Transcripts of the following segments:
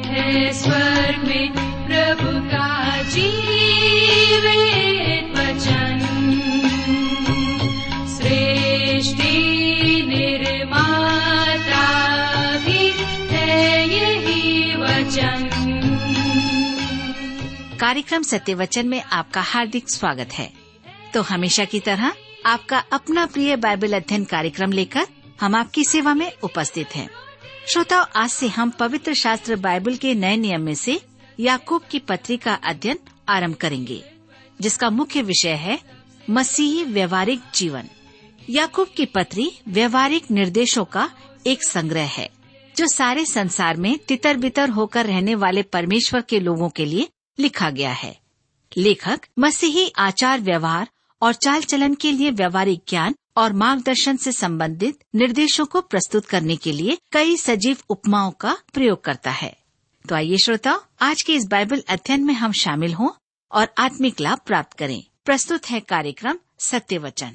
है स्वर्ग में प्रभु का जीवित वचन। सृष्टि निर्माता भी है यही वचन। कार्यक्रम सत्य वचन में आपका हार्दिक स्वागत है। तो हमेशा की तरह आपका अपना प्रिय बाइबल अध्ययन कार्यक्रम लेकर हम आपकी सेवा में उपस्थित हैं। श्रोताओ, आज से हम पवित्र शास्त्र बाइबल के नए नियम में से याकूब की पत्री का अध्ययन आरंभ करेंगे, जिसका मुख्य विषय है मसीही व्यवहारिक जीवन। याकूब की पत्री व्यवहारिक निर्देशों का एक संग्रह है, जो सारे संसार में तितर बितर होकर रहने वाले परमेश्वर के लोगों के लिए लिखा गया है। लेखक मसीही आचार व्यवहार और चाल चलन के लिए व्यवहारिक ज्ञान और मार्गदर्शन से संबंधित निर्देशों को प्रस्तुत करने के लिए कई सजीव उपमाओं का प्रयोग करता है। तो आइए श्रोताओ, आज के इस बाइबल अध्ययन में हम शामिल हों और आत्मिक लाभ प्राप्त करें। प्रस्तुत है कार्यक्रम सत्य वचन।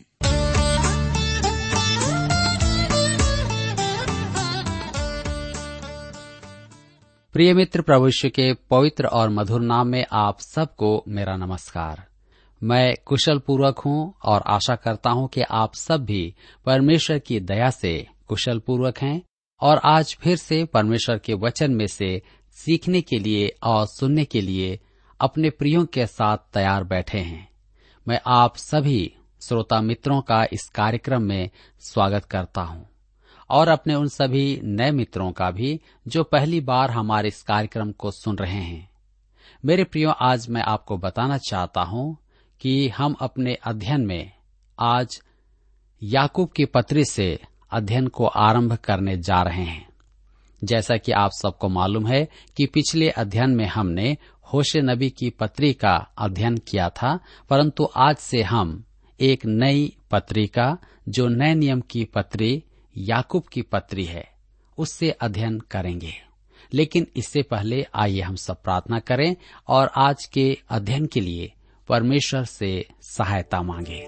प्रिय मित्र, प्रभु यीशु के पवित्र और मधुर नाम में आप सबको मेरा नमस्कार। मैं कुशल पूर्वक हूँ और आशा करता हूँ कि आप सब भी परमेश्वर की दया से कुशल पूर्वक हैं और आज फिर से परमेश्वर के वचन में से सीखने के लिए और सुनने के लिए अपने प्रियों के साथ तैयार बैठे हैं। मैं आप सभी श्रोता मित्रों का इस कार्यक्रम में स्वागत करता हूँ और अपने उन सभी नए मित्रों का भी जो पहली बार हमारे इस कार्यक्रम को सुन रहे हैं। मेरे प्रियो, आज मैं आपको बताना चाहता हूँ कि हम अपने अध्ययन में आज याकूब की पत्री से अध्ययन को आरंभ करने जा रहे हैं। जैसा कि आप सबको मालूम है कि पिछले अध्ययन में हमने होशे नबी की पत्री का अध्ययन किया था, परंतु आज से हम एक नई पत्री का, जो नए नियम की पत्री याकूब की पत्री है, उससे अध्ययन करेंगे। लेकिन इससे पहले आइए हम सब प्रार्थना करें और आज के अध्ययन के लिए परमेश्वर से सहायता मांगे।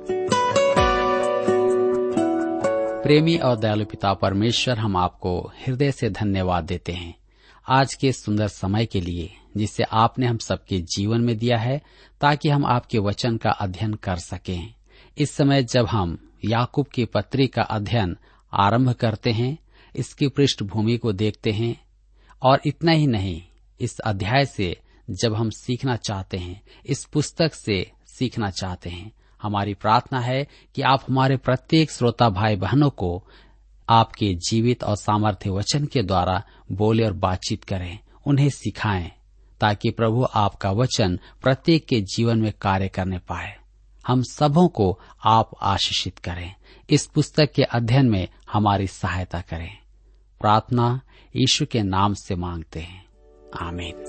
प्रेमी और दयालु पिता परमेश्वर, हम आपको हृदय से धन्यवाद देते हैं आज के सुंदर समय के लिए, जिसे आपने हम सबके जीवन में दिया है, ताकि हम आपके वचन का अध्ययन कर सकें। इस समय जब हम याकूब की पत्री का अध्ययन आरंभ करते हैं, इसकी पृष्ठभूमि को देखते हैं और इतना ही नहीं, इस अध्याय से जब हम सीखना चाहते हैं, इस पुस्तक से सीखना चाहते हैं, हमारी प्रार्थना है कि आप हमारे प्रत्येक श्रोता भाई बहनों को आपके जीवित और सामर्थ्य वचन के द्वारा बोले और बातचीत करें, उन्हें सिखाएं, ताकि प्रभु आपका वचन प्रत्येक के जीवन में कार्य करने पाए। हम सबों को आप आशीषित करें। इस पुस्तक के अध्ययन में हमारी सहायता करें। प्रार्थना यीशु के नाम से मांगते हैं, आमीन।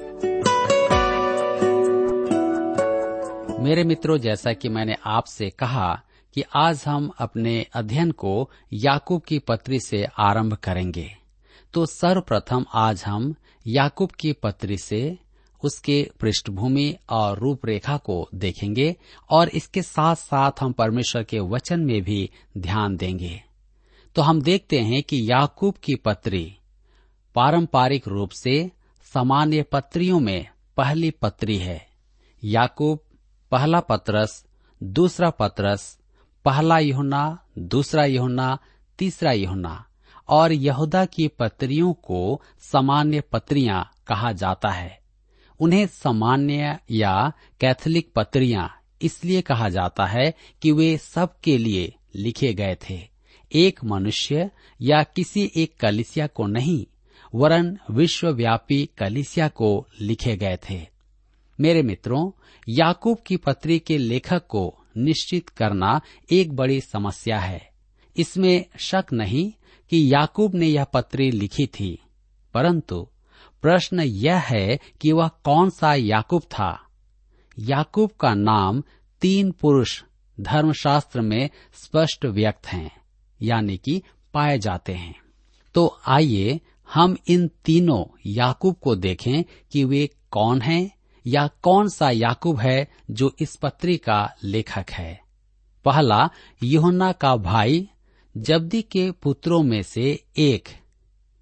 मेरे मित्रों, जैसा कि मैंने आपसे कहा कि आज हम अपने अध्ययन को याकूब की पत्री से आरंभ करेंगे, तो सर्वप्रथम आज हम याकूब की पत्री से उसके पृष्ठभूमि और रूपरेखा को देखेंगे और इसके साथ साथ हम परमेश्वर के वचन में भी ध्यान देंगे। तो हम देखते हैं कि याकूब की पत्री पारंपरिक रूप से सामान्य पत्रियों में पहली पत्री है। याकूब पहला पत्रस, दूसरा पत्रस, पहला यूहन्ना, दूसरा यूहन्ना, तीसरा यूहन्ना और यहूदा की पत्रियों को सामान्य पत्रियां कहा जाता है। उन्हें सामान्य या कैथोलिक पत्रियां इसलिए कहा जाता है कि वे सबके लिए लिखे गए थे, एक मनुष्य या किसी एक कलीसिया को नहीं, वरन विश्वव्यापी कलीसिया को लिखे गए थे। मेरे मित्रों, याकूब की पत्री के लेखक को निश्चित करना एक बड़ी समस्या है। इसमें शक नहीं कि याकूब ने यह पत्री लिखी थी, परंतु प्रश्न यह है कि वह कौन सा याकूब था। याकूब का नाम 3 पुरुष धर्मशास्त्र में स्पष्ट व्यक्त हैं, यानी कि पाए जाते हैं। तो आइए हम इन तीनों याकूब को देखें कि वे कौन हैं या कौन सा याकूब है जो इस पत्री का लेखक है। पहला, यूहन्ना का भाई, जब्दी के पुत्रों में से एक,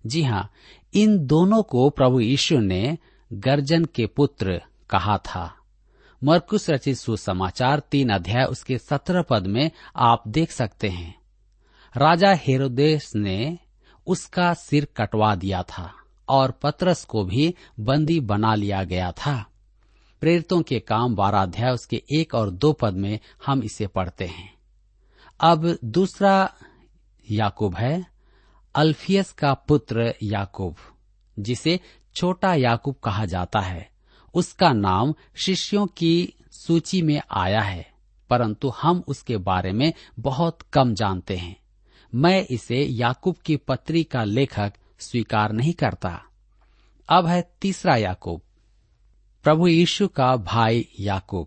जी हाँ, इन दोनों को प्रभु यीशु ने गर्जन के पुत्र कहा था। मरकुस रचित सुसमाचार 3 अध्याय उसके 17 पद में आप देख सकते हैं। राजा हेरोदेस ने उसका सिर कटवा दिया था और पतरस को भी बंदी बना लिया गया था। प्रेरितों के काम 12 अध्याय उसके 1 और 2 पद में हम इसे पढ़ते हैं। अब दूसरा याकूब है, अल्फियस का पुत्र याकूब, जिसे छोटा याकूब कहा जाता है। उसका नाम शिष्यों की सूची में आया है, परंतु हम उसके बारे में बहुत कम जानते हैं। मैं इसे याकूब की पत्री का लेखक स्वीकार नहीं करता। अब है तीसरा याकूब, प्रभु यीशु का भाई याकूब।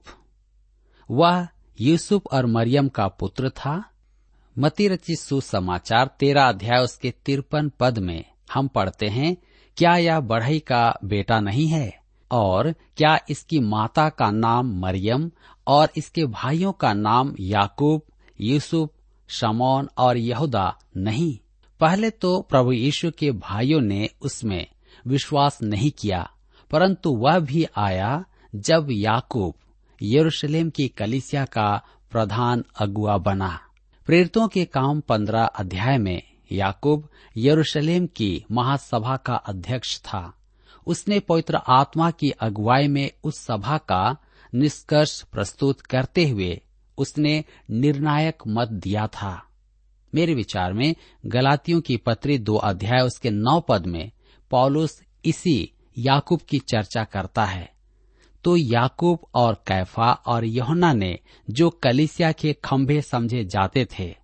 वह यूसुफ और मरियम का पुत्र था। मत्ती रचित सुसमाचार 13 अध्याय उसके 53 पद में हम पढ़ते हैं, क्या यह बढ़ई का बेटा नहीं है? और क्या इसकी माता का नाम मरियम और इसके भाइयों का नाम याकूब, यूसुफ, शमौन और यहूदा नहीं? पहले तो प्रभु यीशु के भाइयों ने उसमें विश्वास नहीं किया, परंतु वह भी आया जब याकूब यरूशलेम की कलीसिया का प्रधान अगुआ बना। प्रेरितों के काम 15 अध्याय में याकूब यरूशलेम की महासभा का अध्यक्ष था। उसने पवित्र आत्मा की अगुवाई में उस सभा का निष्कर्ष प्रस्तुत करते हुए उसने निर्णायक मत दिया था। मेरे विचार में गलातियों की पत्री 2 अध्याय उसके 9 पद में पौलुस इसी याकूब की चर्चा करता है। तो याकूब और कैफा और यूहन्ना ने जो कलीसिया के खंभे समझे जाते थे,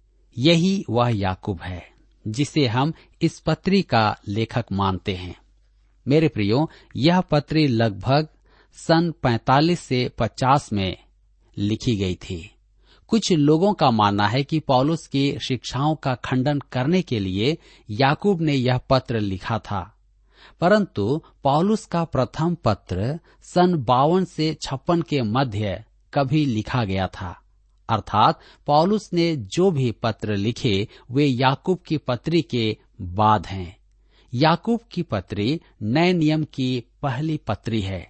यही वह याकूब है जिसे हम इस पत्री का लेखक मानते हैं। मेरे प्रियो, यह पत्री लगभग सन 45 से 50 में लिखी गई थी। कुछ लोगों का मानना है कि पौलुस की शिक्षाओं का खंडन करने के लिए याकूब ने यह पत्र लिखा था, परंतु पौलुस का प्रथम पत्र सन 52 से 56 के मध्य कभी लिखा गया था। अर्थात पौलुस ने जो भी पत्र लिखे वे याकूब की पत्री के बाद हैं। याकूब की पत्री नए नियम की पहली पत्री है।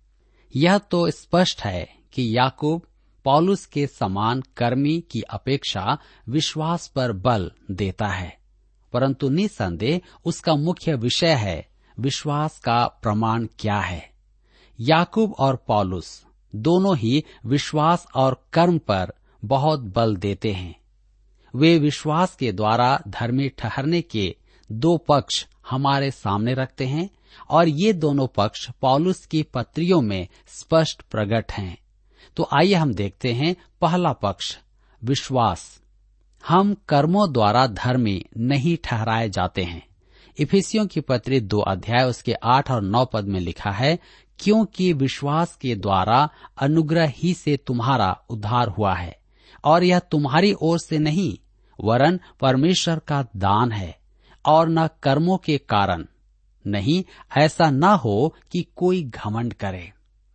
यह तो स्पष्ट है कि याकूब पौलुस के समान कर्मी की अपेक्षा विश्वास पर बल देता है, परंतु निसंदेह उसका मुख्य विषय है विश्वास का प्रमाण क्या है। याकूब और पौलुस दोनों ही विश्वास और कर्म पर बहुत बल देते हैं। वे विश्वास के द्वारा धर्मी ठहरने के 2 पक्ष हमारे सामने रखते हैं और ये दोनों पक्ष पौलुस की पत्रियों में स्पष्ट प्रकट हैं। तो आइए हम देखते हैं पहला पक्ष, विश्वास। हम कर्मों द्वारा धर्मी नहीं ठहराए जाते हैं। इफिसियों की पत्री 2 अध्याय उसके 8 और 9 पद में लिखा है, क्योंकि विश्वास के द्वारा अनुग्रह ही से तुम्हारा उद्धार हुआ है, और यह तुम्हारी ओर से नहीं वरन परमेश्वर का दान है, और न कर्मों के कारण नहीं, ऐसा न हो कि कोई घमंड करे।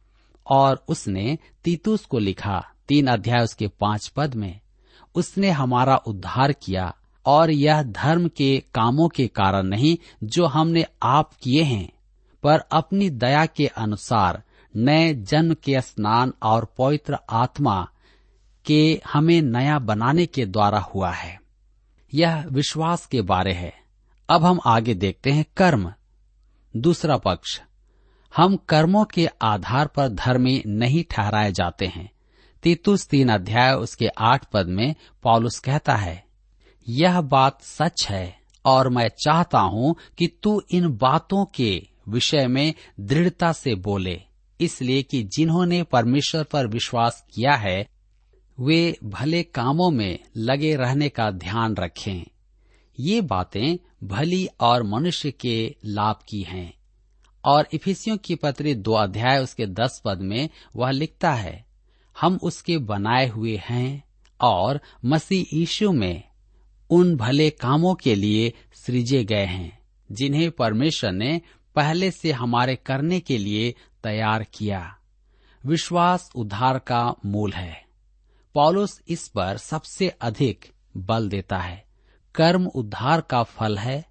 और उसने तीतुस को लिखा 3 अध्याय उसके 5 पद में, उसने हमारा उद्धार किया और यह धर्म के कामों के कारण नहीं जो हमने आप किए हैं, पर अपनी दया के अनुसार नए जन्म के स्नान और पवित्र आत्मा के हमें नया बनाने के द्वारा हुआ है। यह विश्वास के बारे है। अब हम आगे देखते हैं कर्म, दूसरा पक्ष। हम कर्मों के आधार पर धर्मी नहीं ठहराए जाते हैं। तीतुस 3 अध्याय उसके 8 पद में पौलुस कहता है, यह बात सच है और मैं चाहता हूं कि तू इन बातों के विषय में दृढ़ता से बोले, इसलिए कि जिन्होंने परमेश्वर पर विश्वास किया है वे भले कामों में लगे रहने का ध्यान रखें। ये बातें भली और मनुष्य के लाभ की हैं। और इफिसियों की पत्री 2 अध्याय उसके 10 पद में वह लिखता है, हम उसके बनाए हुए हैं और मसीह यीशु में उन भले कामों के लिए सृजे गए हैं जिन्हें परमेश्वर ने पहले से हमारे करने के लिए तैयार किया। विश्वास उद्धार का मूल है। पौलुस इस पर सबसे अधिक बल देता है। कर्म उद्धार का फल है।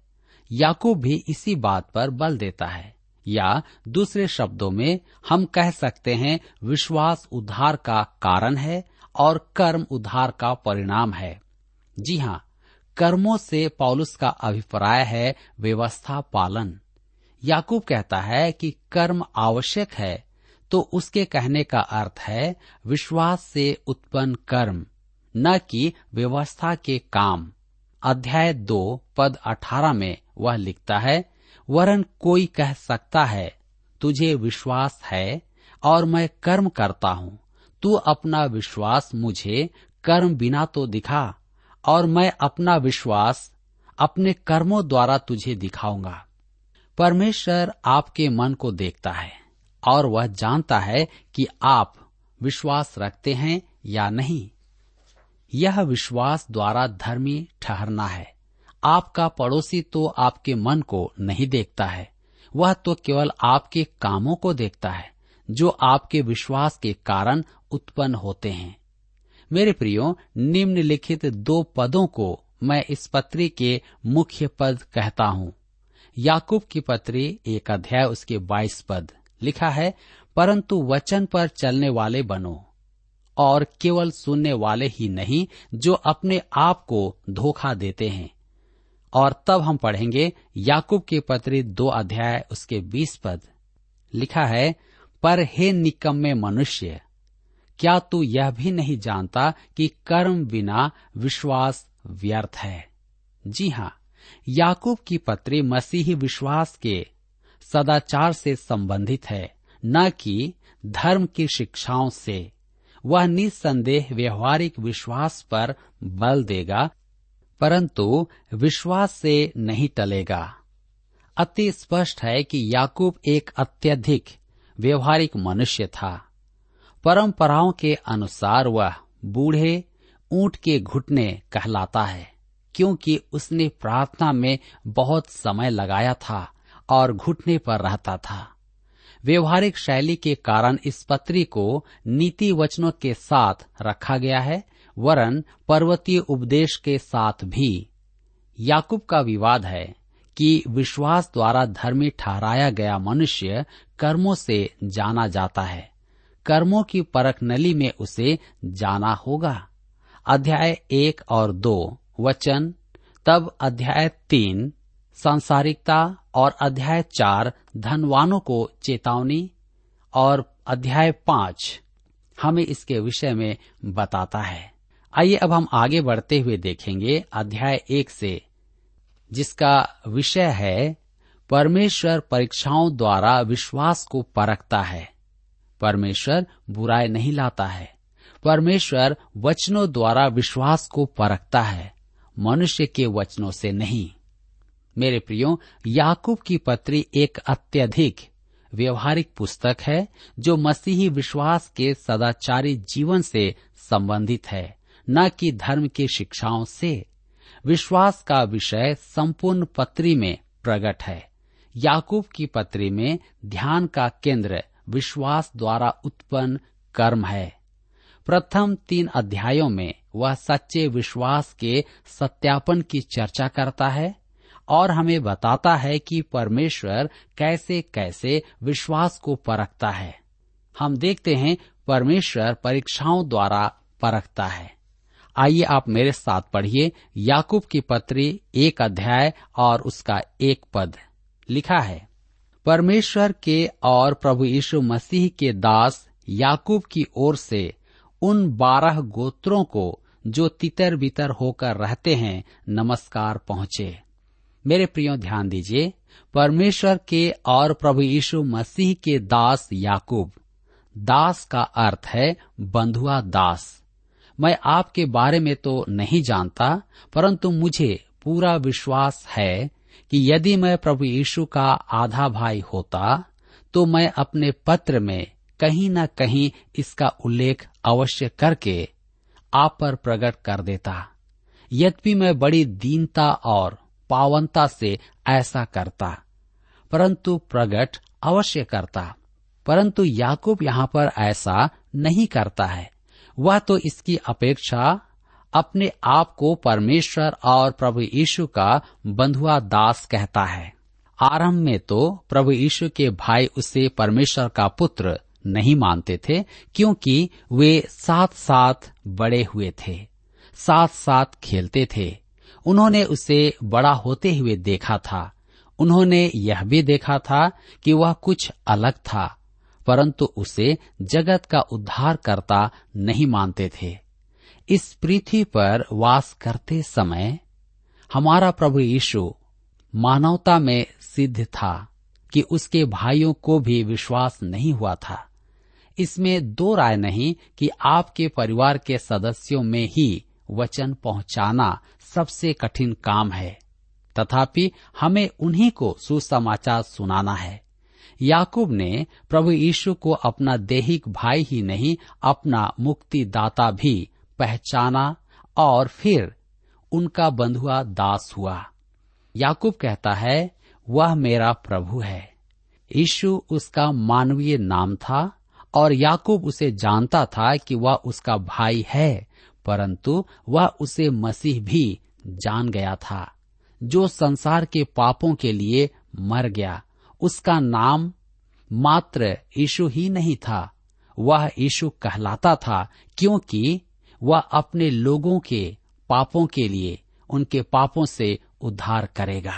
याकूब भी इसी बात पर बल देता है, या दूसरे शब्दों में हम कह सकते हैं विश्वास उद्धार का कारण है और कर्म उद्धार का परिणाम है। जी हाँ, कर्मों से पौलुस का अभिप्राय है व्यवस्था पालन। याकूब कहता है कि कर्म आवश्यक है, तो उसके कहने का अर्थ है विश्वास से उत्पन्न कर्म, न कि व्यवस्था के काम। अध्याय 2 पद 18 में वह लिखता है, वरन कोई कह सकता है तुझे विश्वास है और मैं कर्म करता हूँ, तू अपना विश्वास मुझे कर्म बिना तो दिखा, और मैं अपना विश्वास अपने कर्मों द्वारा तुझे दिखाऊंगा। परमेश्वर आपके मन को देखता है और वह जानता है कि आप विश्वास रखते हैं या नहीं। यह विश्वास द्वारा धर्मी ठहरना है। आपका पड़ोसी तो आपके मन को नहीं देखता है, वह तो केवल आपके कामों को देखता है जो आपके विश्वास के कारण उत्पन्न होते हैं। मेरे प्रियो, निम्नलिखित 2 पदों को मैं इस पत्री के मुख्य पद कहता हूँ। याकूब की पत्री 1 अध्याय उसके 22 पद लिखा है, परंतु वचन पर चलने वाले बनो, और केवल सुनने वाले ही नहीं जो अपने आप को धोखा देते हैं। और तब हम पढ़ेंगे याकूब की पत्री 2 अध्याय उसके 20 पद लिखा है, पर हे निकम्मे मनुष्य, क्या तू यह भी नहीं जानता कि कर्म बिना विश्वास व्यर्थ है। जी हाँ, याकूब की पत्री मसीही विश्वास के सदाचार से संबंधित है, न कि धर्म की शिक्षाओं से। वह निस्संदेह व्यवहारिक विश्वास पर बल देगा, परंतु विश्वास से नहीं टलेगा। अति स्पष्ट है कि याकूब एक अत्यधिक व्यवहारिक मनुष्य था। परंपराओं के अनुसार वह बूढ़े ऊंट के घुटने कहलाता है, क्योंकि उसने प्रार्थना में बहुत समय लगाया था और घुटने पर रहता था। व्यवहारिक शैली के कारण इस पत्री को नीति वचनों के साथ रखा गया है, वरन पर्वतीय उपदेश के साथ भी। याकूब का विवाद है कि विश्वास द्वारा धर्मी ठहराया गया मनुष्य कर्मों से जाना जाता है। कर्मों की परख नली में उसे जाना होगा। अध्याय 1 और 2 वचन, तब अध्याय 3 सांसारिकता और अध्याय 4 धनवानों को चेतावनी और अध्याय 5 हमें इसके विषय में बताता है। आइए अब हम आगे बढ़ते हुए देखेंगे अध्याय 1 से, जिसका विषय है परमेश्वर परीक्षाओं द्वारा विश्वास को परखता है। परमेश्वर बुराई नहीं लाता है। परमेश्वर वचनों द्वारा विश्वास को परखता है, मनुष्य के वचनों से नहीं। मेरे प्रियो, याकूब की पत्री एक अत्यधिक व्यवहारिक पुस्तक है जो मसीही विश्वास के सदाचारी जीवन से संबंधित है, न कि धर्म की शिक्षाओं से। विश्वास का विषय संपूर्ण पत्री में प्रकट है। याकूब की पत्री में ध्यान का केंद्र विश्वास द्वारा उत्पन्न कर्म है। प्रथम 3 अध्यायों में वह सच्चे विश्वास के सत्यापन की चर्चा करता है और हमें बताता है कि परमेश्वर कैसे कैसे विश्वास को परखता है। हम देखते हैं परमेश्वर परीक्षाओं द्वारा परखता है। आइए आप मेरे साथ पढ़िए याकूब की पत्री 1 अध्याय और उसका 1 पद लिखा है, परमेश्वर के और प्रभु यीशु मसीह के दास याकूब की ओर से उन 12 गोत्रों को जो तितर बितर होकर रहते हैं नमस्कार पहुँचे। मेरे प्रियो, ध्यान दीजिए, परमेश्वर के और प्रभु यीशु मसीह के दास याकूब। दास का अर्थ है बंधुआ दास। मैं आपके बारे में तो नहीं जानता, परंतु मुझे पूरा विश्वास है कि यदि मैं प्रभु यीशु का आधा भाई होता तो मैं अपने पत्र में कहीं न कहीं इसका उल्लेख अवश्य करके आप पर प्रकट कर देता। यद्यपि मैं बड़ी दीनता और पावनता से ऐसा करता, परंतु प्रकट अवश्य करता। परंतु याकूब यहाँ पर ऐसा नहीं करता है। वह तो इसकी अपेक्षा अपने आप को परमेश्वर और प्रभु यीशु का बंधुआ दास कहता है। आरंभ में तो प्रभु यीशु के भाई उसे परमेश्वर का पुत्र नहीं मानते थे, क्योंकि वे साथ साथ बड़े हुए थे, साथ साथ खेलते थे। उन्होंने उसे बड़ा होते हुए देखा था। उन्होंने यह भी देखा था कि वह कुछ अलग था, परंतु उसे जगत का उद्धारकर्ता नहीं मानते थे। इस पृथ्वी पर वास करते समय हमारा प्रभु यीशु मानवता में सिद्ध था कि उसके भाइयों को भी विश्वास नहीं हुआ था। इसमें दो राय नहीं कि आपके परिवार के सदस्यों में ही वचन पहुंचाना सबसे कठिन काम है, तथापि हमें उन्हीं को सुसमाचार सुनाना है। याकूब ने प्रभु यीशु को अपना दैहिक भाई ही नहीं, अपना मुक्तिदाता भी पहचाना और फिर उनका बंधुआ दास हुआ। याकूब कहता है, वह मेरा प्रभु है। यीशु उसका मानवीय नाम था और याकूब उसे जानता था कि वह उसका भाई है, परंतु वह उसे मसीह भी जान गया था, जो संसार के पापों के लिए मर गया। उसका नाम मात्र यीशु ही नहीं था, वह यीशु कहलाता था, क्योंकि वह अपने लोगों के पापों के लिए उनके पापों से उद्धार करेगा।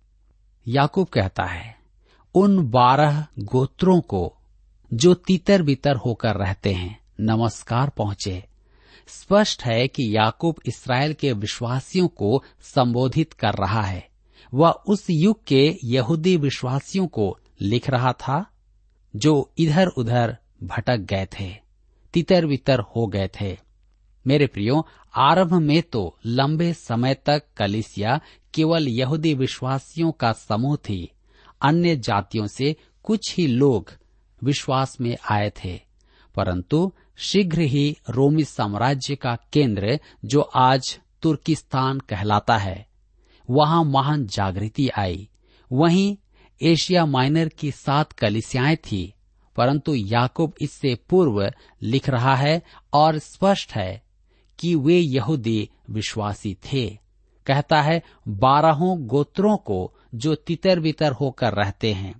याकूब कहता है, उन 12 गोत्रों को जो तितर बितर होकर रहते हैं नमस्कार पहुंचे। स्पष्ट है कि याकूब इस्राएल के विश्वासियों को संबोधित कर रहा है। वह उस युग के यहूदी विश्वासियों को लिख रहा था जो इधर उधर भटक गए थे, तितर बितर हो गए थे। मेरे प्रियो, आरंभ में तो लंबे समय तक कलीसिया केवल यहूदी विश्वासियों का समूह थी। अन्य जातियों से कुछ ही लोग विश्वास में आए थे, परंतु शीघ्र ही रोमी साम्राज्य का केंद्र, जो आज तुर्किस्तान कहलाता है, वहां महान जागृति आई। वहीं एशिया माइनर की 7 कलीसियाएं थी, परंतु याकूब इससे पूर्व लिख रहा है और स्पष्ट है कि वे यहूदी विश्वासी थे। कहता है 12 गोत्रों को जो तितर बितर होकर रहते हैं।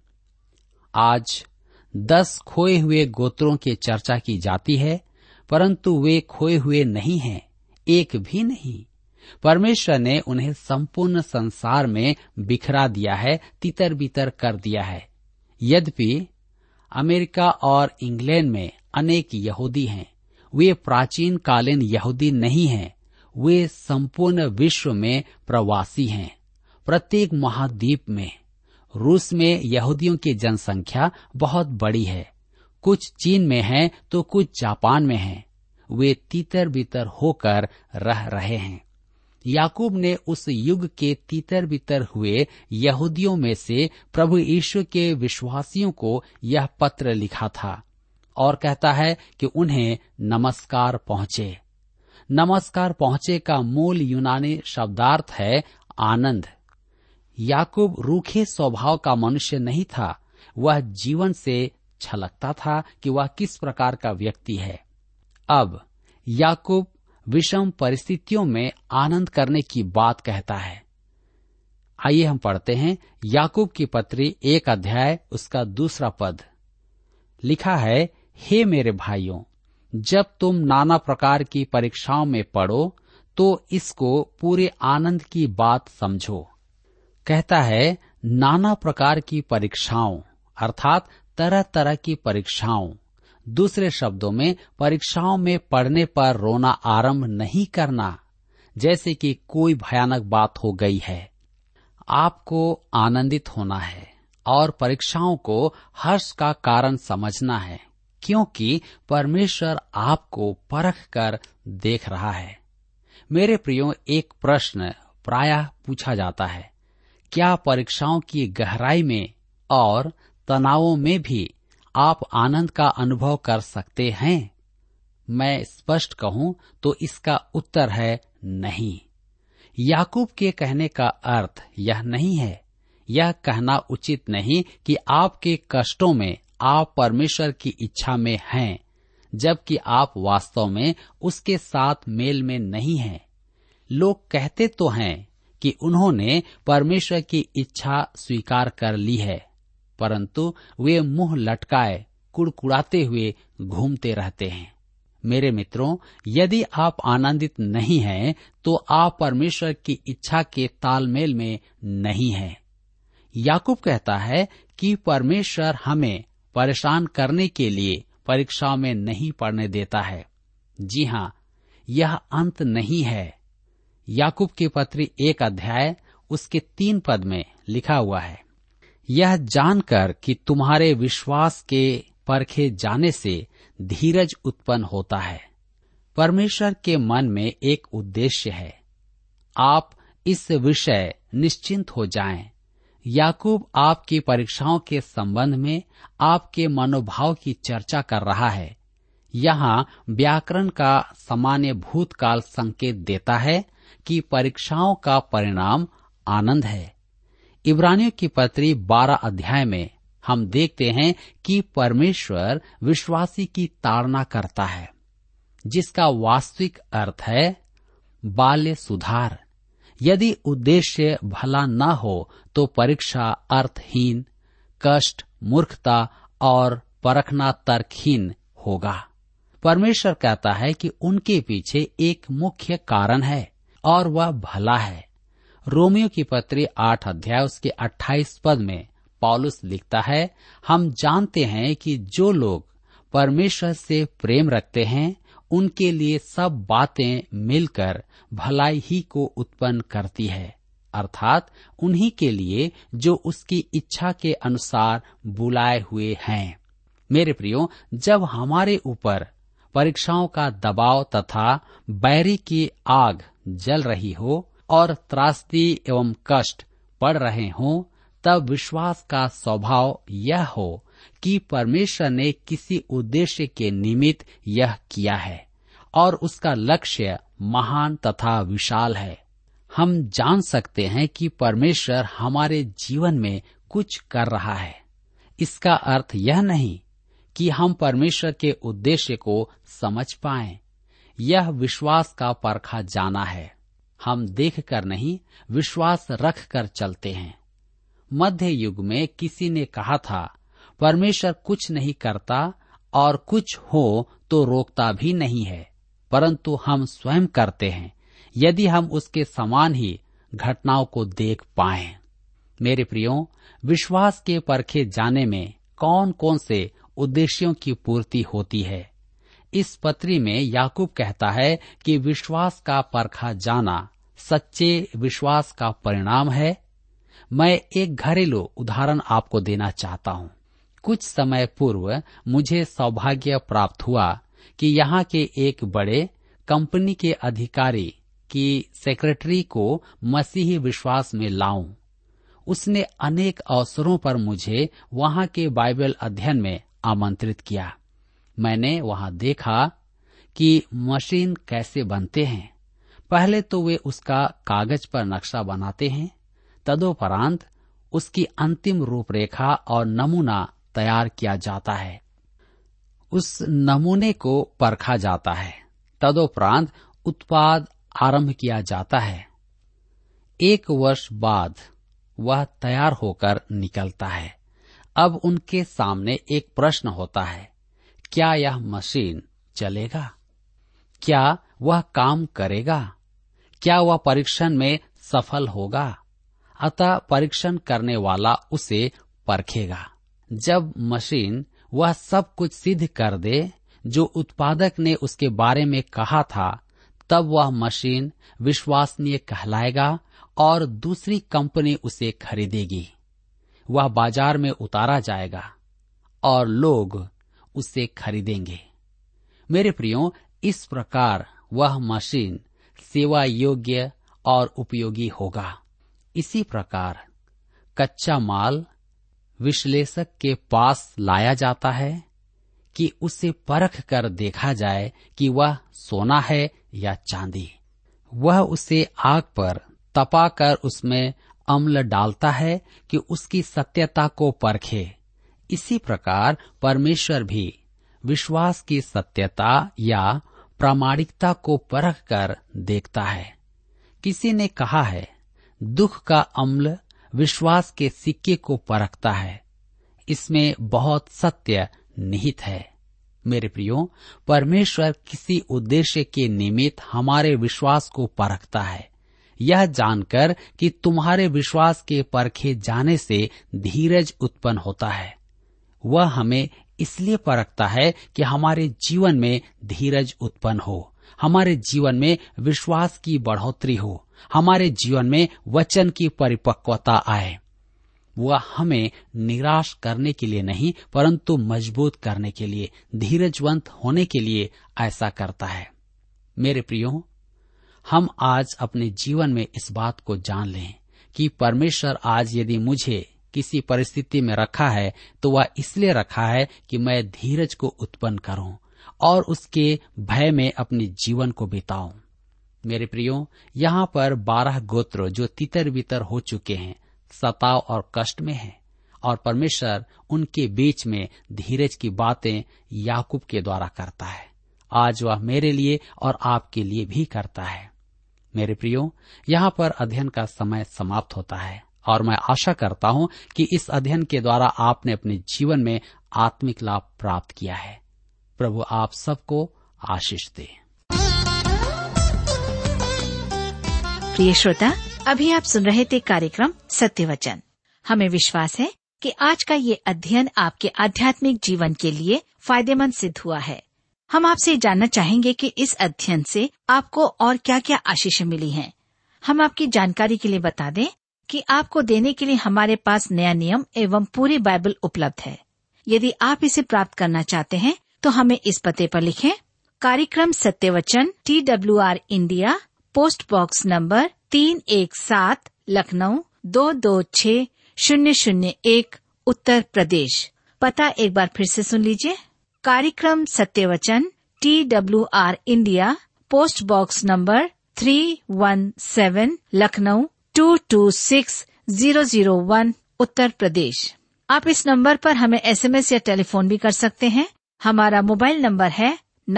आज 10 खोए हुए गोत्रों की चर्चा की जाती है, परंतु वे खोए हुए नहीं हैं, एक भी नहीं। परमेश्वर ने उन्हें संपूर्ण संसार में बिखरा दिया है, तितर बितर कर दिया है। यद्यपि अमेरिका और इंग्लैंड में अनेक यहूदी हैं, वे प्राचीन कालीन यहूदी नहीं हैं, वे संपूर्ण विश्व में प्रवासी हैं। प्रत्येक महाद्वीप में, रूस में यहूदियों की जनसंख्या बहुत बड़ी है। कुछ चीन में है तो कुछ जापान में है। वे तितर बितर होकर रह रहे हैं। याकूब ने उस युग के तितर बितर हुए यहूदियों में से प्रभु यीशु के विश्वासियों को यह पत्र लिखा था और कहता है कि उन्हें नमस्कार पहुंचे। नमस्कार पहुंचे का मूल यूनानी शब्दार्थ है आनंद। याकूब रूखे स्वभाव का मनुष्य नहीं था, वह जीवन से छलकता था कि वह किस प्रकार का व्यक्ति है। अब याकूब विषम परिस्थितियों में आनंद करने की बात कहता है। आइए हम पढ़ते हैं याकूब की पत्री 1 अध्याय उसका 2 पद। लिखा है, हे मेरे भाइयों, जब तुम नाना प्रकार की परीक्षाओं में पड़ो तो इसको पूरे आनंद की बात समझो। कहता है नाना प्रकार की परीक्षाओं, अर्थात तरह तरह की परीक्षाओं। दूसरे शब्दों में, परीक्षाओं में पड़ने पर रोना आरंभ नहीं करना, जैसे कि कोई भयानक बात हो गई है। आपको आनंदित होना है और परीक्षाओं को हर्ष का कारण समझना है, क्योंकि परमेश्वर आपको परख कर देख रहा है। मेरे प्रियो, एक प्रश्न प्रायः पूछा जाता है, क्या परीक्षाओं की गहराई में और तनावों में भी आप आनंद का अनुभव कर सकते हैं? मैं स्पष्ट कहूं तो इसका उत्तर है नहीं। याकूब के कहने का अर्थ यह नहीं है, यह कहना उचित नहीं कि आपके कष्टों में आप परमेश्वर की इच्छा में हैं, जबकि आप वास्तव में उसके साथ मेल में नहीं हैं। लोग कहते तो हैं कि उन्होंने परमेश्वर की इच्छा स्वीकार कर ली है, परंतु वे मुंह लटकाए कुड़कुड़ाते हुए घूमते रहते हैं। मेरे मित्रों, यदि आप आनंदित नहीं हैं तो आप परमेश्वर की इच्छा के तालमेल में नहीं हैं। याकूब कहता है कि परमेश्वर हमें परेशान करने के लिए परीक्षाओं में नहीं पड़ने देता है। जी हाँ, यह अंत नहीं है। याकूब की पत्री 1 अध्याय उसके 3 पद में लिखा हुआ है, यह जानकर कि तुम्हारे विश्वास के परखे जाने से धीरज उत्पन्न होता है। परमेश्वर के मन में एक उद्देश्य है। आप इस विषय निश्चिंत हो जाएं। याकूब आपकी परीक्षाओं के संबंध में आपके मनोभाव की चर्चा कर रहा है। यहाँ व्याकरण का सामान्य भूतकाल संकेत देता है कि परीक्षाओं का परिणाम आनंद है। इब्रानियों की पत्री 12 अध्याय में हम देखते हैं कि परमेश्वर विश्वासी की ताड़ना करता है, जिसका वास्तविक अर्थ है बाल्य सुधार। यदि उद्देश्य भला न हो तो परीक्षा अर्थहीन, कष्ट, मूर्खता और परखना तर्कहीन होगा। परमेश्वर कहता है कि उनके पीछे एक मुख्य कारण है और वह भला है। रोमियो की पत्री 8 अध्याय उसके 28 पद में पौलुस लिखता है, हम जानते हैं कि जो लोग परमेश्वर से प्रेम रखते हैं उनके लिए सब बातें मिलकर भलाई ही को उत्पन्न करती है, अर्थात उन्हीं के लिए जो उसकी इच्छा के अनुसार बुलाए हुए हैं। मेरे प्रियो, जब हमारे ऊपर परीक्षाओं का दबाव तथा बैरी की आग जल रही हो और त्रासदी एवं कष्ट पड़ रहे हों, तब विश्वास का स्वभाव यह हो कि परमेश्वर ने किसी उद्देश्य के निमित्त यह किया है और उसका लक्ष्य महान तथा विशाल है। हम जान सकते हैं कि परमेश्वर हमारे जीवन में कुछ कर रहा है। इसका अर्थ यह नहीं कि हम परमेश्वर के उद्देश्य को समझ पाएं। यह विश्वास का परखा जाना है। हम देखकर नहीं, विश्वास रख कर चलते हैं। मध्य युग में किसी ने कहा था, परमेश्वर कुछ नहीं करता और कुछ हो तो रोकता भी नहीं है, परंतु हम स्वयं करते हैं यदि हम उसके समान ही घटनाओं को देख पाएं। मेरे प्रियो, विश्वास के परखे जाने में कौन कौन से उद्देश्यों की पूर्ति होती है। इस पत्री में याकूब कहता है कि विश्वास का परखा जाना सच्चे विश्वास का परिणाम है। मैं एक घरेलू उदाहरण आपको देना चाहता हूँ। कुछ समय पूर्व मुझे सौभाग्य प्राप्त हुआ कि यहाँ के एक बड़े कंपनी के अधिकारी की सेक्रेटरी को मसीही विश्वास में लाऊं। उसने अनेक अवसरों पर मुझे वहाँ के बाइबल अध्ययन में आमंत्रित किया। मैंने वहाँ देखा कि मशीन कैसे बनते हैं। पहले तो वे उसका कागज पर नक्शा बनाते हैं, तदोपरांत उसकी अंतिम रूपरेखा और नमूना तैयार किया जाता है। उस नमूने को परखा जाता है, तदोपरांत उत्पाद आरंभ किया जाता है। 1 वर्ष बाद वह तैयार होकर निकलता है। अब उनके सामने एक प्रश्न होता है, क्या यह मशीन चलेगा? क्या वह काम करेगा? क्या वह परीक्षण में सफल होगा? अतः परीक्षण करने वाला उसे परखेगा। जब मशीन वह सब कुछ सिद्ध कर दे जो उत्पादक ने उसके बारे में कहा था, तब वह मशीन विश्वसनीय कहलाएगा और दूसरी कंपनी उसे खरीदेगी। वह बाजार में उतारा जाएगा और लोग उसे खरीदेंगे। मेरे प्रियो, इस प्रकार वह मशीन सेवा योग्य और उपयोगी होगा। इसी प्रकार कच्चा माल विश्लेषक के पास लाया जाता है कि उसे परख कर देखा जाए कि वह सोना है या चांदी। वह उसे आग पर तपाकर उसमें अम्ल डालता है कि उसकी सत्यता को परखे। इसी प्रकार परमेश्वर भी विश्वास की सत्यता या प्रामाणिकता को परख कर देखता है। किसी ने कहा है, दुख का अम्ल विश्वास के सिक्के को परखता है। इसमें बहुत सत्य निहित है। मेरे प्रियो, परमेश्वर किसी उद्देश्य के निमित्त हमारे विश्वास को परखता है, यह जानकर कि तुम्हारे विश्वास के परखे जाने से धीरज उत्पन्न होता है। वह हमें इसलिए परखता है कि हमारे जीवन में धीरज उत्पन्न हो, हमारे जीवन में विश्वास की बढ़ोतरी हो, हमारे जीवन में वचन की परिपक्वता आए। वह हमें निराश करने के लिए नहीं, परंतु मजबूत करने के लिए, धीरजवंत होने के लिए ऐसा करता है। मेरे प्रियो, हम आज अपने जीवन में इस बात को जान लें कि परमेश्वर आज यदि मुझे किसी परिस्थिति में रखा है तो वह इसलिए रखा है कि मैं धीरज को उत्पन्न करूं और उसके भय में अपने जीवन को बिताऊं। मेरे प्रियो, यहाँ पर 12 गोत्र जो तितर बितर हो चुके हैं, सताव और कष्ट में हैं, और परमेश्वर उनके बीच में धीरज की बातें याकूब के द्वारा करता है। आज वह मेरे लिए और आपके लिए भी करता है। मेरे प्रियो, यहाँ पर अध्ययन का समय समाप्त होता है और मैं आशा करता हूँ कि इस अध्ययन के द्वारा आपने अपने जीवन में आत्मिक लाभ प्राप्त किया है। प्रभु आप सबको आशीष दे। प्रिय श्रोता, अभी आप सुन रहे थे कार्यक्रम सत्य वचन। हमें विश्वास है कि आज का ये अध्ययन आपके आध्यात्मिक जीवन के लिए फायदेमंद सिद्ध हुआ है। हम आपसे जानना चाहेंगे कि इस अध्ययन से आपको और क्या क्या आशीषें मिली हैं। हम आपकी जानकारी के लिए बता दें कि आपको देने के लिए हमारे पास नया नियम एवं पूरी बाइबल उपलब्ध है। यदि आप इसे प्राप्त करना चाहते हैं तो हमें इस पते पर लिखें। कार्यक्रम Satya Vachan, TWR India, post box number 317, Lucknow 226001, Uttar Pradesh. पता एक बार फिर से सुन लीजिए। कार्यक्रम Satya Vachan, TWR India, post box number 317, Lucknow 226001, Uttar Pradesh. आप इस नंबर पर हमें SMS या टेलीफोन भी कर सकते हैं। हमारा मोबाइल नंबर है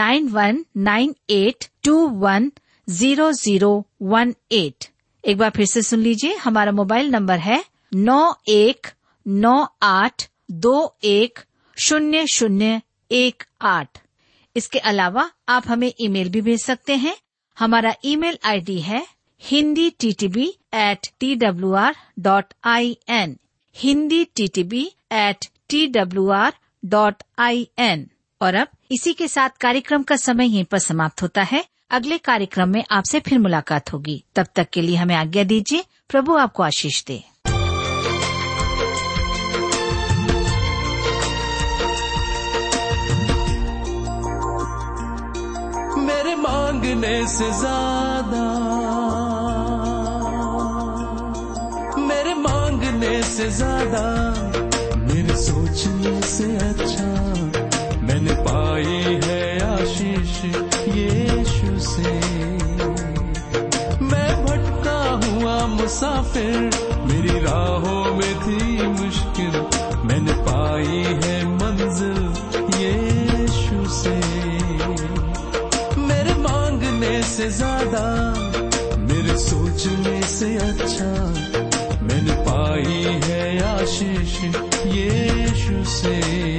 9198210018। एक बार फिर से सुन लीजिए। हमारा मोबाइल नंबर है 9198210018। इसके अलावा आप हमें ईमेल भी भेज सकते हैं। हमारा ईमेल आईडी है hinditb@twr.in, hinditb@twr.in। और अब इसी के साथ कार्यक्रम का समय यहीं पर समाप्त होता है। अगले कार्यक्रम में आपसे फिर मुलाकात होगी। तब तक के लिए हमें आज्ञा दीजिए। प्रभु आपको आशीष दे। मेरे मांगने से ज्यादा, मेरे मांगने से ज्यादा, मेरे सोचने से अच्छा मैंने पाई है आशीष यीशु से। मैं भटका हुआ मुसाफिर, मेरी राहों में थी मुश्किल, मैंने पाई है मंजिल यीशु से। मेरे मांगने से ज्यादा, मेरे सोचने से अच्छा मैंने पाई है आशीष यीशु से।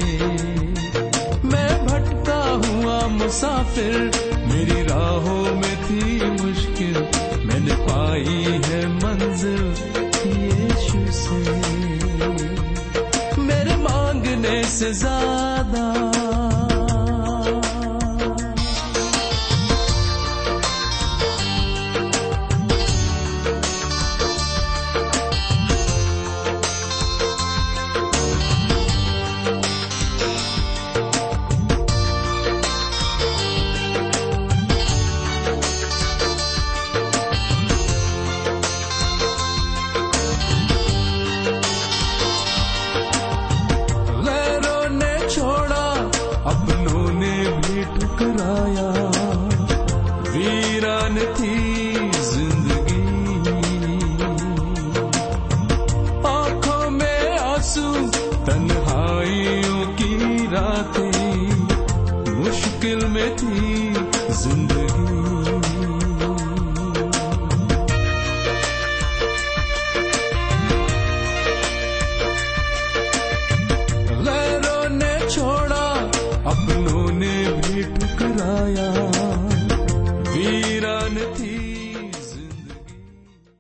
मैं भटका हुआ मुसाफिर, मेरी राहों में थी मुश्किल, मैंने पाई है मंजिल यीशु से। मेरे मांगने से ज्यादा। वीरान थी जिंदगी, आंखों में आंसू, तन्हाइयों की रातें, मुश्किल में थी जिंदगी। गैरों ने छोड़ा, अपनों ने भी ठुकराया, वीरान थी